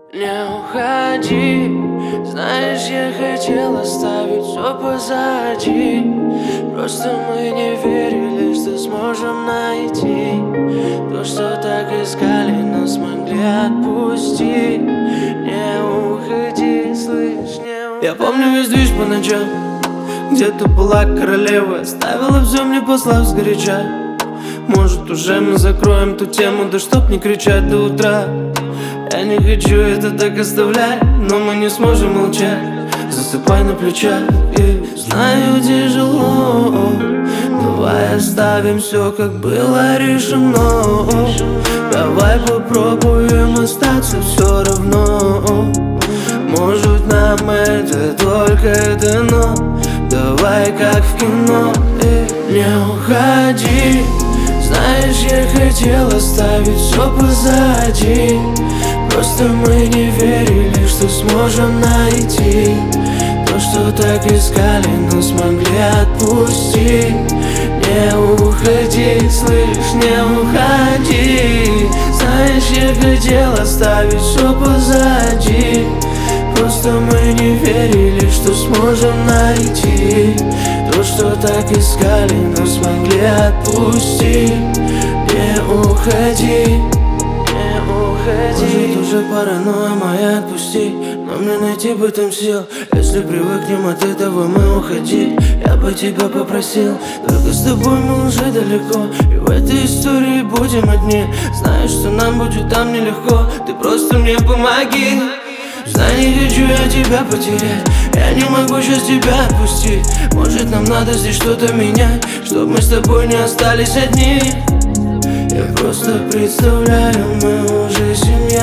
Не уходи, знаешь, я хотел оставить все позади. Просто мы не верили, что сможем найти то, что так искали, но смогли отпустить. Не уходи, слышь, не уходи. Я помню весь движ по ночам, где-то была королева, оставила все мне, послав сгоряча. Может, уже мы закроем ту тему, да чтоб не кричать до утра. Я не хочу это так оставлять, но мы не сможем молчать. Засыпай на плечах, и знаю, тяжело. Давай оставим все, как было решено. Давай попробуем остаться все равно. Может, нам это только дано. Давай как в кино, не уходи. Знаешь, я хотел оставить все позади. Просто мы не верили, что сможем найти то, что так искали, но смогли отпустить. Не уходи, слышь, не уходи. Знаешь, я хотел оставить все позади. Просто мы не верили, что сможем найти то, что так искали, но смогли отпустить. Не уходи. Может, уже паранойя моя, отпусти. Но мне найти бы там сил. Если привыкнем от этого, мы уходи. Я бы тебя попросил, только с тобой мы уже далеко, и в этой истории будем одни. Знаю, что нам будет там нелегко. Ты просто мне помоги. Знай, не хочу я тебя потерять. Я не могу сейчас тебя отпустить. Может, нам надо здесь что-то менять, чтоб мы с тобой не остались одни. Я просто представляю, мы уже семья.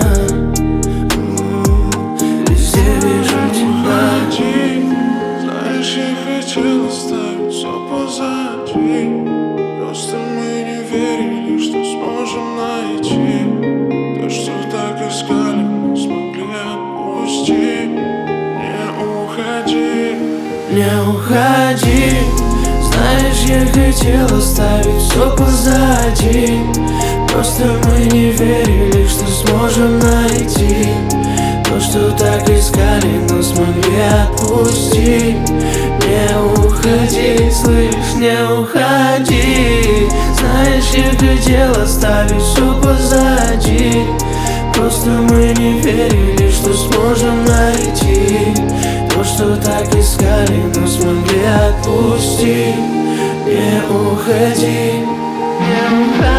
Везде вижу тебя. Знаешь, я хотел оставить все позади. Просто мы не верили, что сможем найти то, что так искали, но смогли отпустить. Не уходи. Не уходи. Знаешь, я хотел оставить все позади. Просто мы не верили, что сможем найти то, что так искали, но смогли отпустить. Не уходи, слышь, не уходи. Знаешь, я хотел оставить все позади. Просто мы не верили, что сможем найти то, что так искали, но смогли отпустить. Не уходи, не уходи.